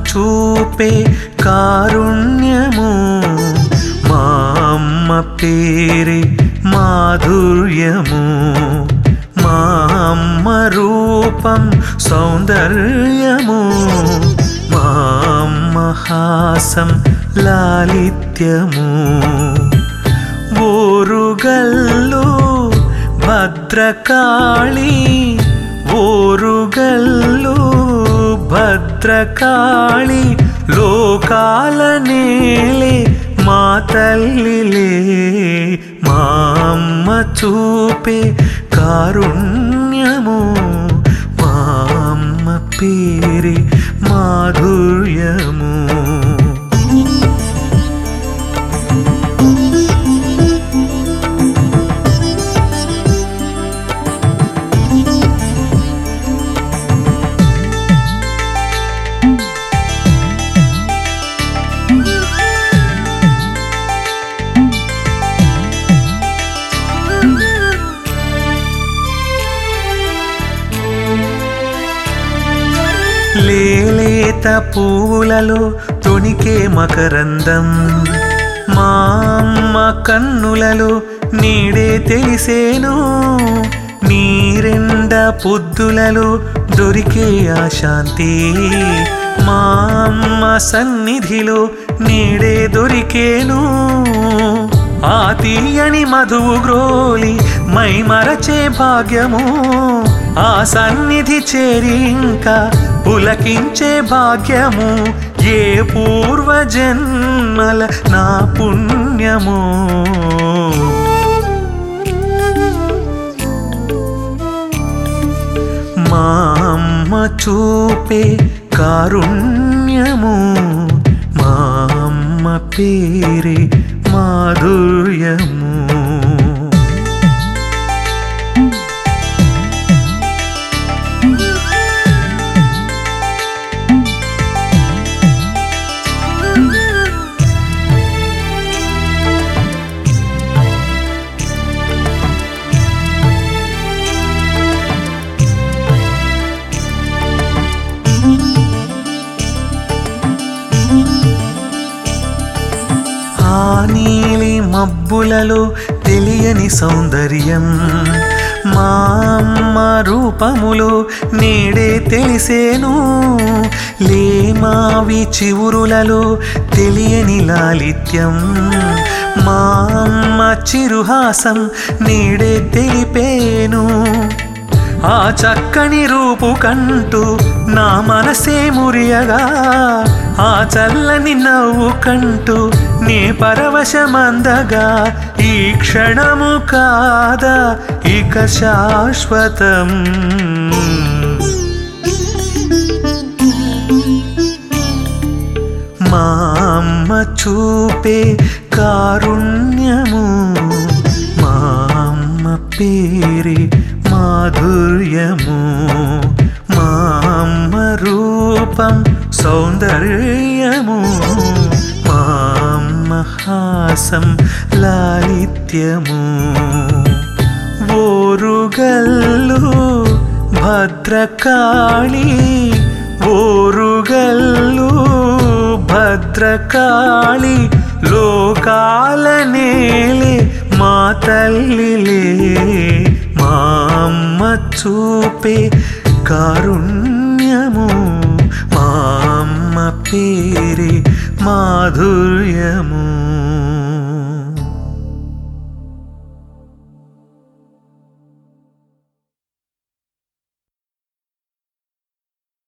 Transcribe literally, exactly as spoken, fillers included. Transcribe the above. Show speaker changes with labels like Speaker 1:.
Speaker 1: చూపే కారుణ్యము మా అమ్మ పేరే మాధుర్యము మా అమ్మ రూపం సౌందర్యము మా అమ్మ హాసం లాలిత్యము ఓరుగల్లు భద్రకాళి ఓరుగల్లు భద్రకాళి లోకాల నేలే మా తల్లిలే మా అమ్మ చూపే కారుణ్యము మా అమ్మ పేరే మాధుర్యము లేలేత పూలలో తొణికే మకరందం మా అమ్మ కన్నులలో నీడే తెలిసేను నీరెండ పొద్దులలో దొరికే ఆ శాంతి మా అమ్మ సన్నిధిలో నీడే దొరికేను ఆ తీయని మధువు గ్రోలి మై మరచే భాగ్యము ఆ సన్నిధి చేరి ఇంకా పులకించే భాగ్యము ఏ పూర్వ జన్మల నా పుణ్యము మా అమ్మ చూపే కారుణ్యము మా అమ్మ పేరే మాధుర్యము నీలి మబ్బులలో తెలియని సౌందర్యం మా అమ్మ రూపములో నేడే తెలిసేను లేమావి చివురులలో తెలియని లాలిత్యం మా అమ్మ చిరుహాసం నేడే తెలిపేను ఆ చక్కని రూపు కంటూ నా మనసే మురియగా ఆ చల్లని నవ్వు కంటూ నీ పరవశమందగా ఈ క్షణము కాదా ఇక శాశ్వతం మా అమ్మ చూపే కారుణ్యము మా అమ్మ పేరే మాధుర్యము మా అమ్మ రూపం సౌందర్యము మా అమ్మ హాసం లాలిత్యము ఓరుగల్లు భద్రకాళి ఓరుగల్లు భద్రకాళి లోకాల నేలే మా తల్లిలే మా అమ్మ చూపే కారుణ్యము మా అమ్మ పేరే మాధుర్యము